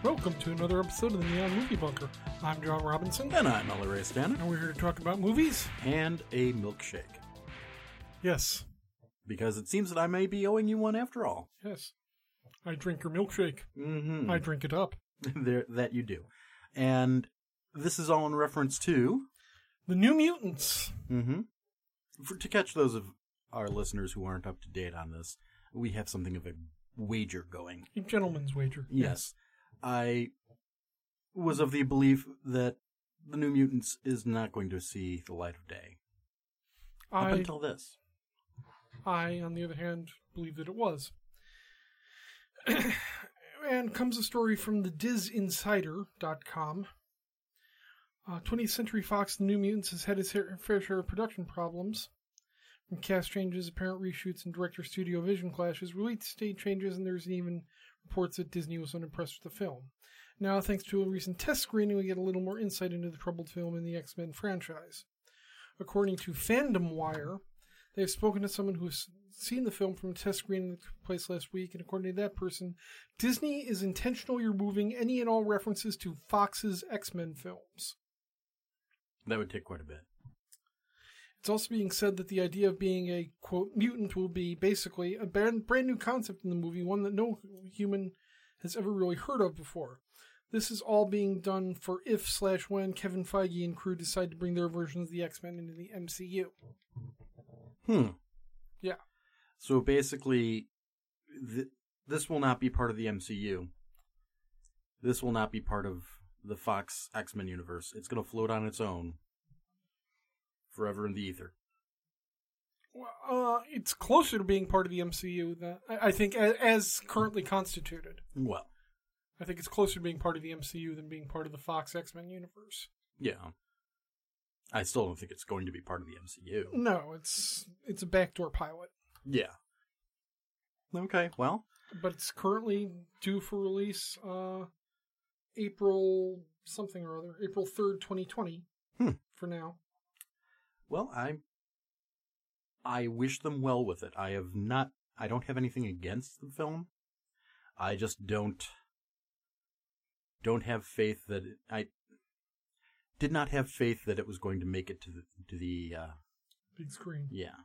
Welcome to another episode of the Neon Movie Bunker. I'm John Robinson. And I'm Ella Ray Stanton. And we're here to talk about movies. And a milkshake. Yes. Because it seems that I may be owing you one after all. Yes. I drink your milkshake. Mm-hmm. I drink it up. That you do. And this is all in reference to... The New Mutants. Mm-hmm. To catch those of our listeners who aren't up to date on this, we have something of a wager going. A gentleman's wager. Yes. I was of the belief that the New Mutants is not going to see the light of day. Up until this. I, on the other hand, believe that it was. And comes a story from the DizInsider.com. 20th Century Fox, The New Mutants has had its fair share of production problems. From cast changes, apparent reshoots, and director-studio vision clashes, release date changes, and there's even reports that Disney was unimpressed with the film. Now, thanks to a recent test screening, we get a little more insight into the troubled film in the X-Men franchise. According to Fandom Wire, they've spoken to someone who has seen the film from a test screening that took place last week, and according to that person, Disney is intentionally removing any and all references to Fox's X-Men films. That would take quite a bit. It's also being said that the idea of being a, quote, mutant will be basically a brand new concept in the movie, one that no human has ever really heard of before. This is all being done for if/when Kevin Feige and crew decide to bring their versions of the X-Men into the MCU. Yeah. So basically, this will not be part of the MCU. This will not be part of the Fox X-Men universe. It's going to float on its own. Forever in the ether. Well, it's closer to being part of the MCU than I think as currently constituted. Well, I think it's closer to being part of the MCU than being part of the Fox X-Men universe. Yeah. I still don't think it's going to be part of the MCU. No, it's a backdoor pilot. Yeah. Okay, well. But it's currently due for release April something or other. April 3rd, 2020 for now. Well, I wish them well with it. I don't have anything against the film. I just don't have faith that I did not have faith that it was going to make it to the big screen. Yeah.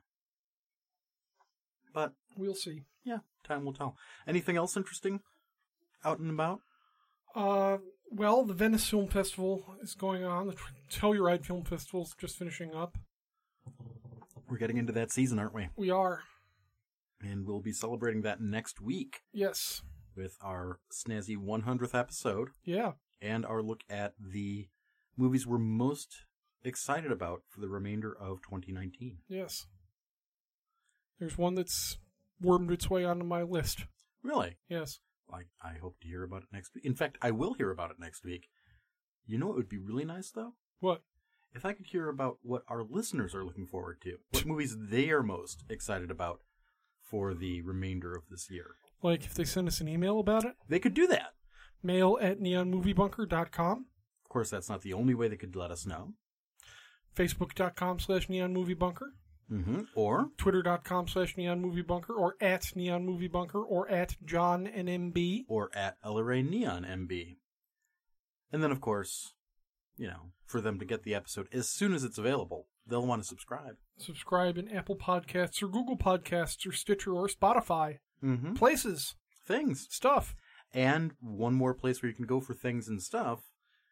But we'll see. Yeah, time will tell. Anything else interesting out and about? Well, the Venice Film Festival is going on. The Telluride Film Festival is just finishing up. We're getting into that season, aren't we? We are. And we'll be celebrating that next week. Yes. With our snazzy 100th episode. Yeah. And our look at the movies we're most excited about for the remainder of 2019. Yes. There's one that's wormed its way onto my list. Really? Yes. I hope to hear about it next week. In fact, I will hear about it next week. You know what would be really nice, though? What? If I could hear about what our listeners are looking forward to. What movies they are most excited about for the remainder of this year. Like if they send us an email about it? They could do that. mail@neonmoviebunker.com. Of course, that's not the only way they could let us know. Facebook.com/neonmoviebunker. Mm-hmm. Or? Twitter.com/neonmoviebunker or @neonmoviebunker or @JohnNMB. Or @EllaRayNeonMB. And then, of course, for them to get the episode as soon as it's available, they'll want to subscribe. Subscribe in Apple Podcasts or Google Podcasts or Stitcher or Spotify. Mm-hmm. Places. Things. Stuff. And one more place where you can go for things and stuff.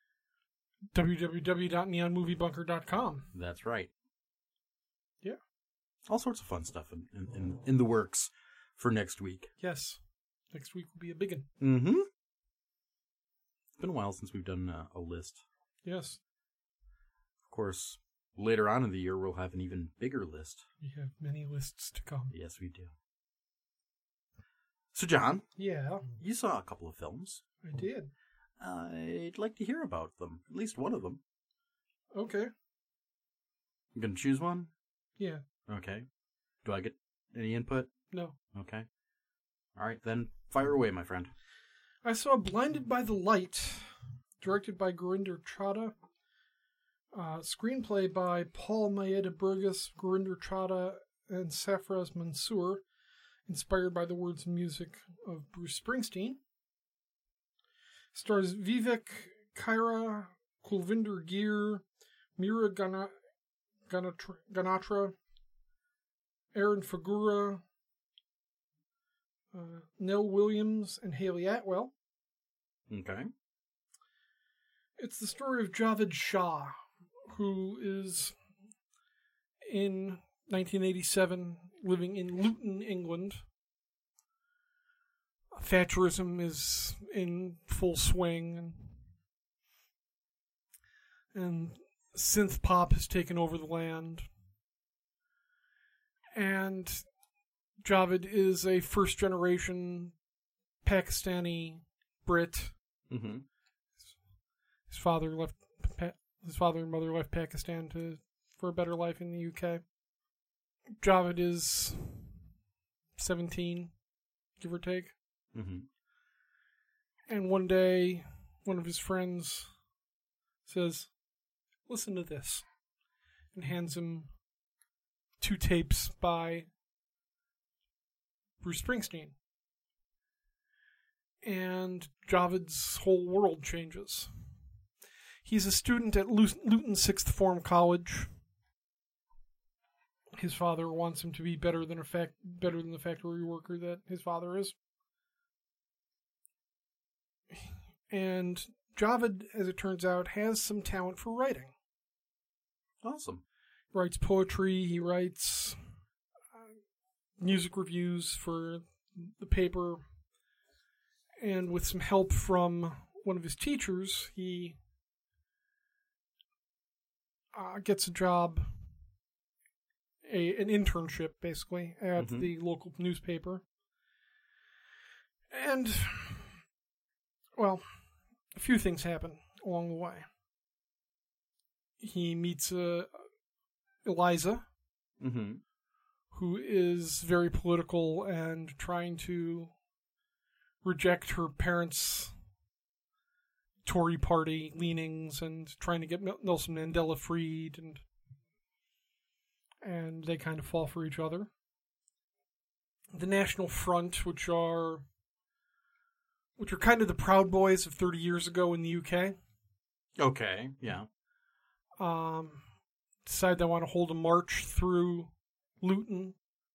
www.neonmoviebunker.com. That's right. Yeah. All sorts of fun stuff in the works for next week. Yes. Next week will be a big one. Mm-hmm. It's been a while since we've done a list. Yes. Of course, later on in the year, we'll have an even bigger list. We have many lists to come. Yes, we do. So, John. Yeah? You saw a couple of films. I did. I'd like to hear about them. At least one of them. Okay. You gonna choose one? Yeah. Okay. Do I get any input? No. Okay. All right, then fire away, my friend. I saw Blinded by the Light, directed by Gurinder Chadha. Screenplay by Paul Maeda Burgess, Gurinder Chadha, and Safraz Mansour, inspired by the words and music of Bruce Springsteen. Stars Vivek Kaira, Kulvinder Gier, Mira Ganatra, Aaron Fagura, Nell Williams, and Haley Atwell. Okay. It's the story of Javed Shah, who is in 1987 living in Luton, England. Thatcherism is in full swing, and synth pop has taken over the land. And Javed is a first-generation Pakistani Brit. Mm-hmm. His father and mother left Pakistan for a better life in the UK. Javed is 17, give or take. Mm-hmm. And one day, one of his friends says, "Listen to this," and hands him 2 tapes by Bruce Springsteen. And Javed's whole world changes. He's a student at Luton Sixth Form College. His father wants him to be better than the factory worker that his father is. And Javed, as it turns out, has some talent for writing. Awesome. He writes poetry, he writes music reviews for the paper, and with some help from one of his teachers, he gets a job, an internship, basically, at the local newspaper. And, well, a few things happen along the way. He meets Eliza, who is very political and trying to reject her parents' Tory party leanings and trying to get Nelson Mandela freed, and they kind of fall for each other. The National Front, which are kind of the Proud Boys of 30 years ago in the UK. Okay, yeah. Decide they want to hold a march through Luton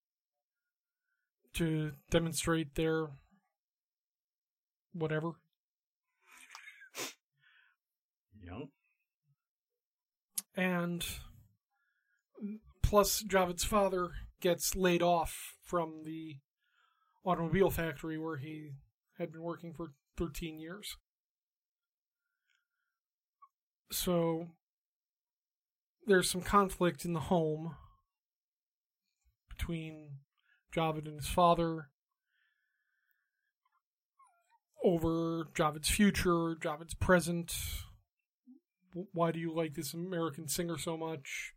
to demonstrate their whatever. Yep. And plus, Javed's father gets laid off from the automobile factory where he had been working for 13 years. So there's some conflict in the home between Javed and his father over Javed's future, Javed's present. Why do you like this American singer so much?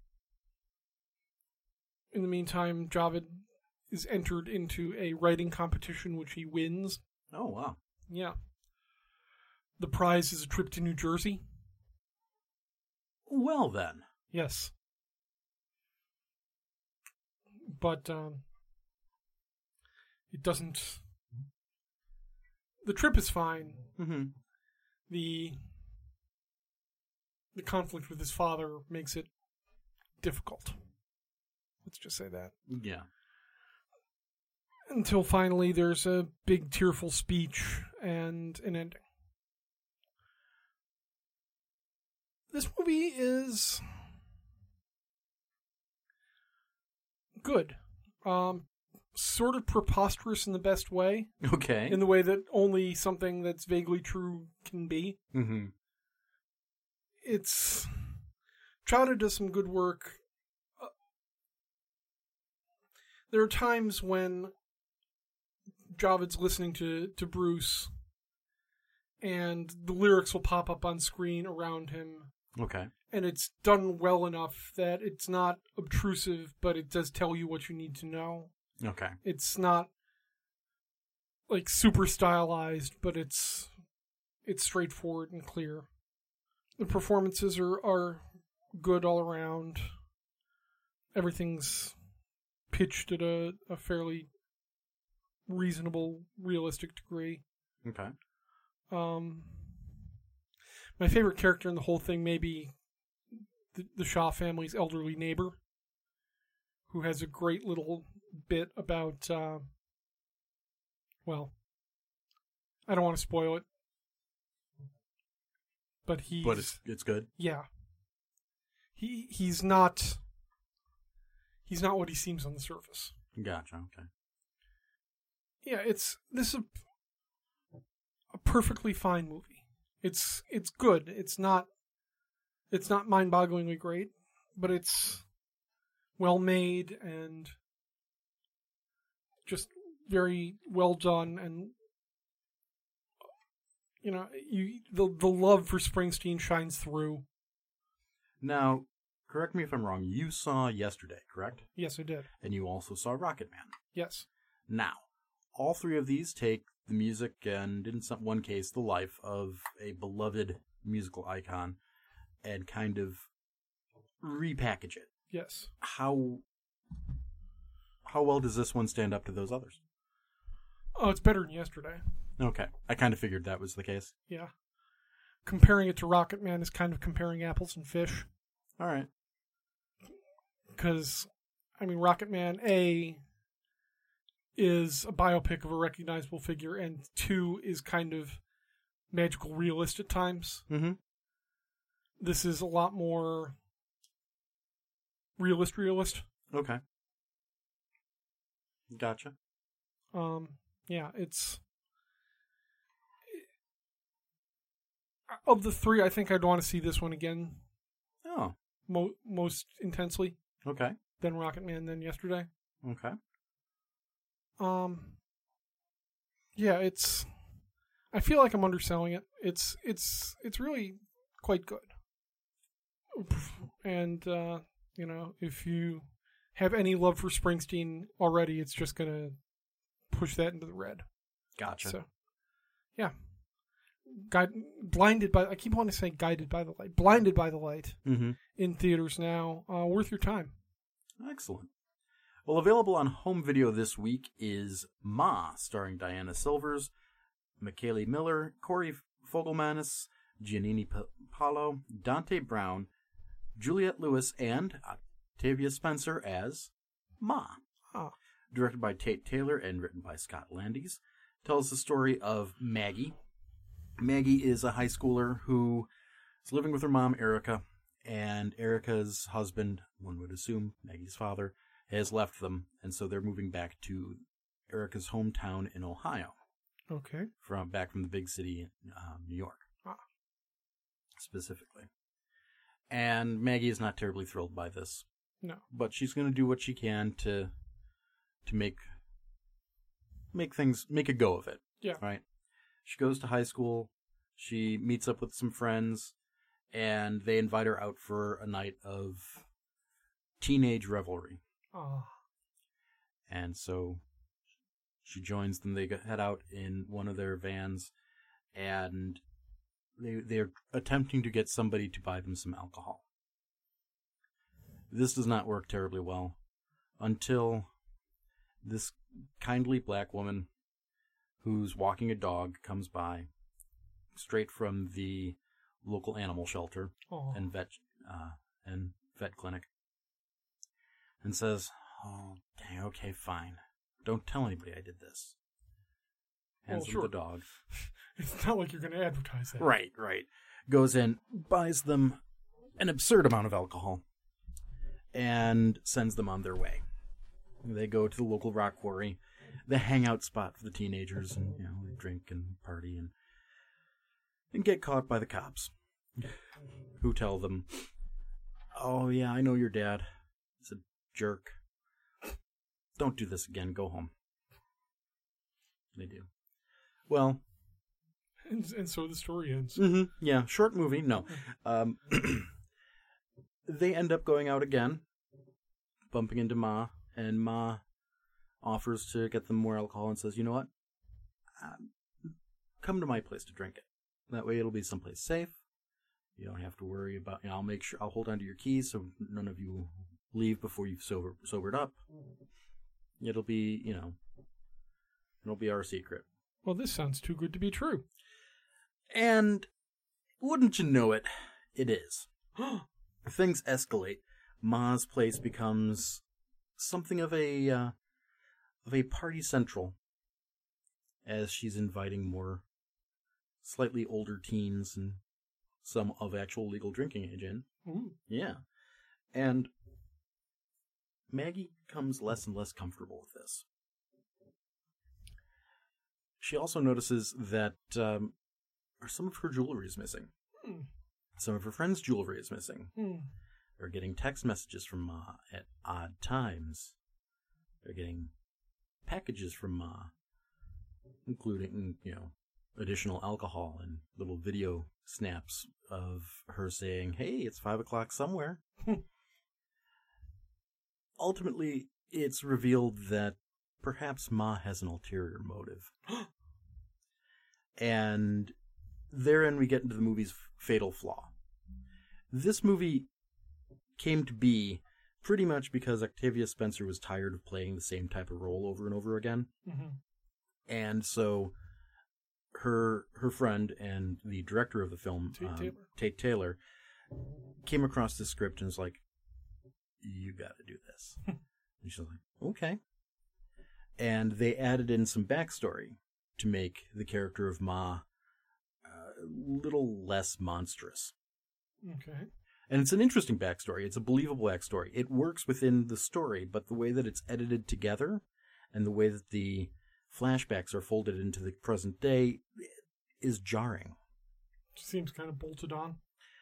In the meantime, Javed is entered into a writing competition which he wins. Oh, wow. Yeah. The prize is a trip to New Jersey. Well, then. Yes. But it doesn't... The trip is fine. Mm-hmm. The conflict with his father makes it difficult. Let's just say that. Yeah. Until finally there's a big tearful speech and an ending. This movie is good. Sort of preposterous in the best way. Okay. In the way that only something that's vaguely true can be. Mm-hmm. It's... Chada does some good work. There are times when Javed's listening to Bruce and the lyrics will pop up on screen around him. Okay. And it's done well enough that it's not obtrusive, but it does tell you what you need to know. Okay. It's not like super stylized, but it's straightforward and clear. The performances are good all around. Everything's pitched at a fairly reasonable, realistic degree. Okay. My favorite character in the whole thing may be the Shaw family's elderly neighbor, who has a great little bit about, well, I don't want to spoil it, but it's good. Yeah. He's not what he seems on the surface. Gotcha, okay. Yeah, this is a perfectly fine movie. It's good. It's not mind-bogglingly great, but it's well made and just very well done, and the love for Springsteen shines through. Now, correct me if I'm wrong, you saw Yesterday, correct? Yes, I did. And you also saw Rocket Man. Yes. Now, all three of these take the music and, in one case, the life of a beloved musical icon and kind of repackage it. Yes. How well does this one stand up to those others? Oh, it's better than Yesterday. Okay. I kind of figured that was the case. Yeah. Comparing it to Rocket Man is kind of comparing apples and fish. All right. Because, Rocket Man, A, is a biopic of a recognizable figure, and 2 is kind of magical realist at times. Mm-hmm. This is a lot more realist. Okay. Gotcha. Yeah, it's... Of the 3, I think I'd want to see this one again. Oh. Most intensely. Okay. Than Rocket Man, than Yesterday. Okay. Yeah, it's... I feel like I'm underselling it. It's really quite good. And, if you have any love for Springsteen already, it's just going to push that into the red. Gotcha. So, yeah. Blinded by... I keep wanting to say Guided by the Light. Blinded by the Light. Mm-hmm. In theaters now. Worth your time. Excellent. Well, available on home video this week is Ma, starring Diana Silvers, Michaeli Miller, Corey Fogelmanis, Giannini Palo, Dante Brown, Juliette Lewis, and Octavia Spencer as Ma. Oh. Directed by Tate Taylor and written by Scott Landis. Tells the story of Maggie. Maggie is a high schooler who is living with her mom, Erica, and Erica's husband, one would assume Maggie's father, has left them, and so they're moving back to Erica's hometown in Ohio. Okay. Back from the big city in New York. Ah. Specifically. And Maggie is not terribly thrilled by this. No. But she's going to do what she can to make a go of it. Yeah. Right? She goes to high school, she meets up with some friends, and they invite her out for a night of teenage revelry. Oh. And so she joins them. They head out in one of their vans, and they're attempting to get somebody to buy them some alcohol. This does not work terribly well until this kindly black woman who's walking a dog comes by straight from the local animal shelter and vet clinic, and says, "Oh, dang, okay, fine. Don't tell anybody I did this." Hands them the dog. It's not like you're going to advertise that. Right. Goes in, buys them an absurd amount of alcohol, and sends them on their way. They go to the local rock quarry, the hangout spot for the teenagers, and they drink and party and get caught by the cops, who tell them, "Oh yeah, I know your dad. He's a jerk. Don't do this again. Go home." They do. Well, and so the story ends. Mm-hmm, yeah, short movie. No, they end up going out again, bumping into Ma, and Ma offers to get them more alcohol and says, "You know what? Come to my place to drink it. That way it'll be someplace safe. You don't have to worry about, I'll make sure, I'll hold on to your keys so none of you leave before you've sobered up. It'll be, it'll be our secret." Well, this sounds too good to be true. And wouldn't you know it, it is. Things escalate. Ma's place becomes something of a party central, as she's inviting more slightly older teens and some of actual legal drinking age in. Ooh. Yeah. And Maggie becomes less and less comfortable with this. She also notices that some of her jewelry is missing. Some of her friends' jewelry is missing. They're getting text messages from Ma at odd times. They're getting packages from Ma, including, additional alcohol and little video snaps of her saying, "Hey, it's 5 o'clock somewhere." Ultimately, it's revealed that perhaps Ma has an ulterior motive. And therein we get into the movie's fatal flaw. This movie came to be pretty much because Octavia Spencer was tired of playing the same type of role over and over again. Mm-hmm. And so her friend and the director of the film, Tate Taylor, came across this script and was like, "You got to do this." And she's like, "Okay." And they added in some backstory to make the character of Ma a little less monstrous. Okay. And it's an interesting backstory. It's a believable backstory. It works within the story, but the way that it's edited together and the way that the flashbacks are folded into the present day is jarring. Seems kind of bolted on.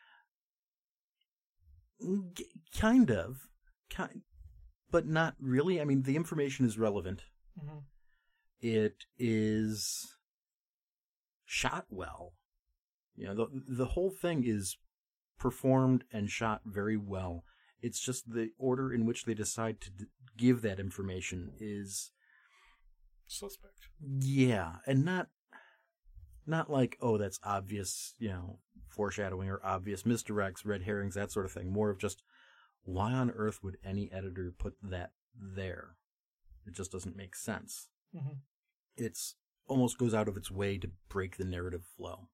Kind of. But not really. I mean, the information is relevant. Mm-hmm. It is shot well. The whole thing is performed and shot very well. It's just the order in which they decide to give that information is suspect. Yeah, and not like, oh, that's obvious, foreshadowing or obvious misdirects, red herrings, that sort of thing. More of just, why on earth would any editor put that there? It just doesn't make sense. Mm-hmm. It's almost goes out of its way to break the narrative flow.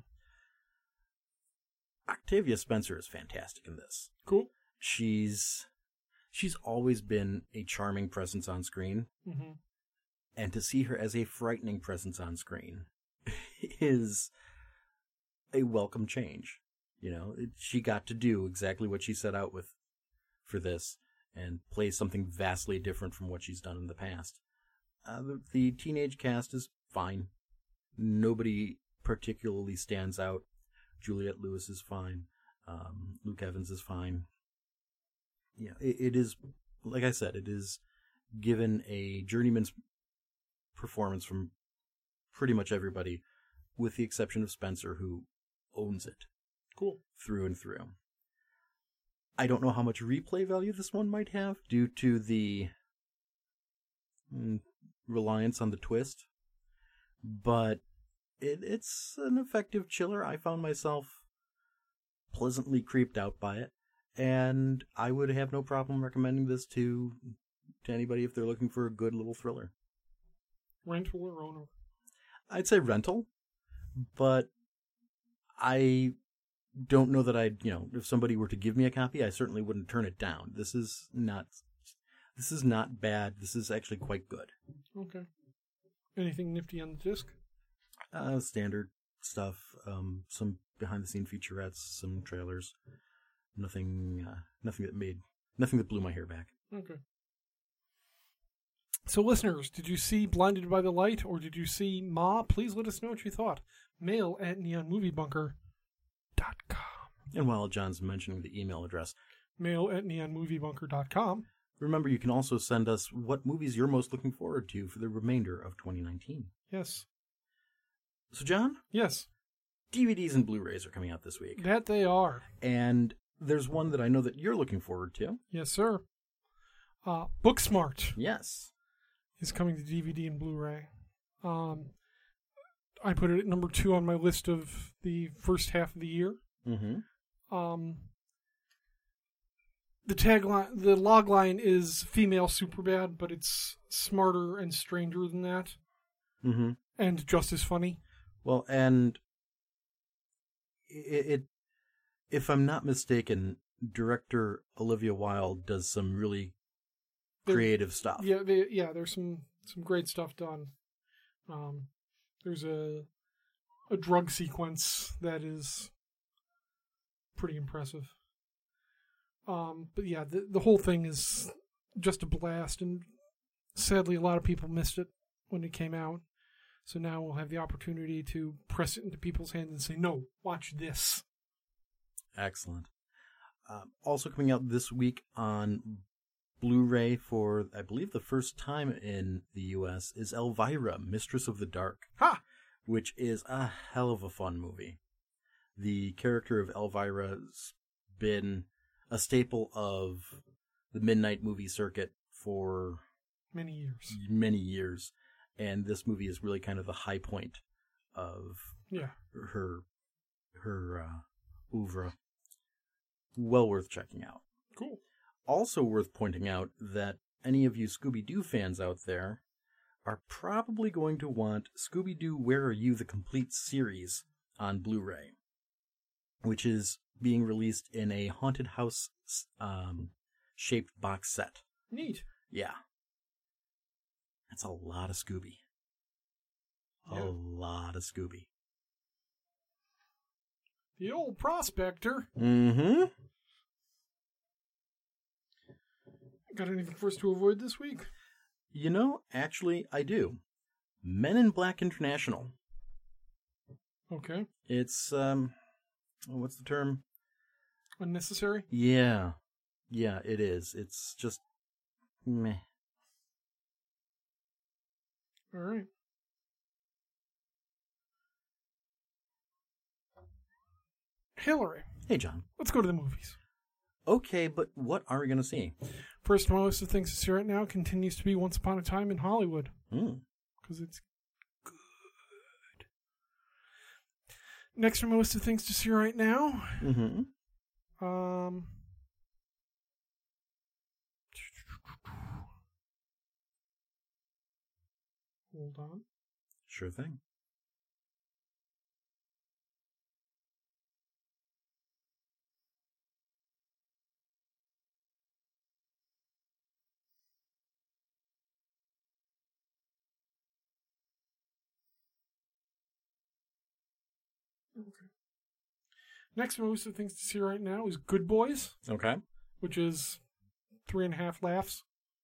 Octavia Spencer is fantastic in this. Cool. She's always been a charming presence on screen. Mm-hmm. And to see her as a frightening presence on screen is a welcome change. She got to do exactly what she set out with for this and play something vastly different from what she's done in the past. The teenage cast is fine. Nobody particularly stands out. Juliette Lewis is fine. Luke Evans is fine. Yeah, it is, like I said, it is given a journeyman's performance from pretty much everybody, with the exception of Spencer, who owns it. Cool. Through and through. I don't know how much replay value this one might have due to the reliance on the twist, but it's an effective chiller. I found myself pleasantly creeped out by it, and I would have no problem recommending this to anybody if they're looking for a good little thriller. Rental or owner? I'd say rental, but I don't know that if somebody were to give me a copy, I certainly wouldn't turn it down. This is not bad. This is actually quite good. Okay. Anything nifty on the disc? Standard stuff. Some behind-the-scene featurettes, some trailers. Nothing that blew my hair back. Okay. So, listeners, did you see Blinded by the Light or did you see Ma? Please let us know what you thought. mail@neonmoviebunker.com. And while John's mentioning the email address, mail@neonmoviebunker.com. Remember, you can also send us what movies you're most looking forward to for the remainder of 2019. Yes. So, John? Yes. DVDs and Blu-rays are coming out this week. That they are. And there's one that I know that you're looking forward to. Yes, sir. Booksmart. Yes. Is coming to DVD and Blu-ray. I put it at number 2 on my list of the first half of the year. Mm-hmm. The tagline, the logline is female Superbad, but it's smarter and stranger than that. Mm-hmm. And just as funny. Well, and if I'm not mistaken, director Olivia Wilde does some really creative stuff. Yeah, there's some great stuff done. There's a drug sequence that is pretty impressive. But yeah, the whole thing is just a blast, and sadly a lot of people missed it when it came out. So now we'll have the opportunity to press it into people's hands and say, no, watch this. Excellent. Also coming out this week on Blu-ray for, I believe, the first time in the U.S. is Elvira, Mistress of the Dark. Ha! Which is a hell of a fun movie. The character of Elvira's been a staple of the midnight movie circuit for many years. And this movie is really kind of the high point of her oeuvre. Well worth checking out. Cool. Also worth pointing out that any of you Scooby-Doo fans out there are probably going to want Scooby-Doo Where Are You? The Complete Series on Blu-ray, which is being released in a haunted house shaped box set. Neat. Yeah. That's a lot of Scooby. Yeah. A lot of Scooby. The old prospector. Mm-hmm. Got anything for us to avoid this week? You know, actually, I do. Men in Black International. Okay. It's, what's the term? Unnecessary? Yeah. Yeah, it is. It's just meh. All right. Hillary. Hey, John. Let's go to the movies. Okay, but what are we going to see? First on my list of things to see right now continues to be Once Upon a Time in Hollywood. Because it's good. Next on my list of things to see right now. Mm-hmm. Hold on. Sure thing. Okay. Next on my list of things to see right now is Good Boys. Okay. Which is 3.5 laughs.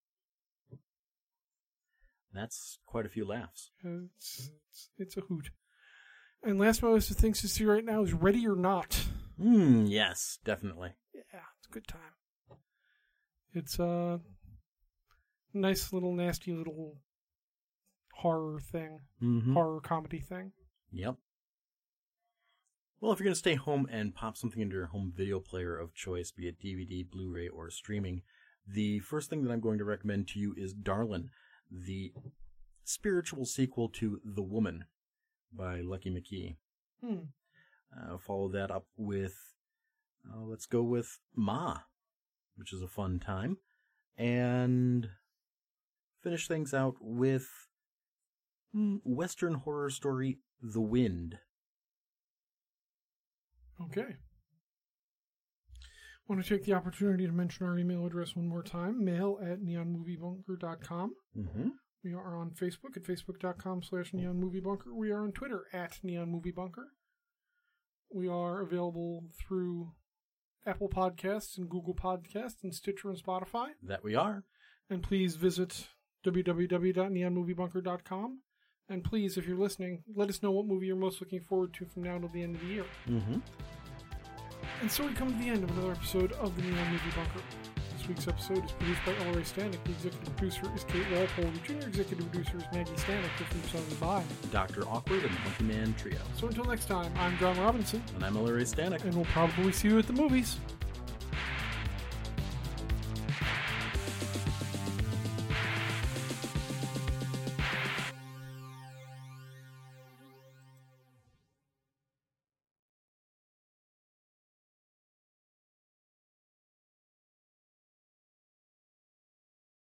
That's quite a few laughs. It's a hoot. And last on my list of things to see right now is Ready or Not. Yes, definitely. Yeah, it's a good time. It's a nice little nasty little horror thing. Mm-hmm. Horror comedy thing. Yep. Well, if you're going to stay home and pop something into your home video player of choice, be it DVD, Blu-ray, or streaming, the first thing that I'm going to recommend to you is Darlin', the spiritual sequel to The Woman by Lucky McKee. Follow that up with, let's go with Ma, which is a fun time. And finish things out with Western horror story The Wind. Okay. Want to take the opportunity to mention our email address one more time, mail@neonmoviebunker.com. Mm-hmm. We are on Facebook at facebook.com/neonmoviebunker. We are on Twitter at neonmoviebunker. We are available through Apple Podcasts and Google Podcasts and Stitcher and Spotify. That we are. And please visit www.neonmoviebunker.com. And please, if you're listening, let us know what movie you're most looking forward to from now until the end of the year. Mm-hmm. And so we come to the end of another episode of the Neon Movie Bunker. This week's episode is produced by Ellery Stanek. The executive producer is Kate Walpole. The junior executive producer is Maggie Stanek. The theme song is by Dr. Awkward and the Monkey Man Trio. So until next time, I'm John Robinson. And I'm Ellery Stanek. And we'll probably see you at the movies.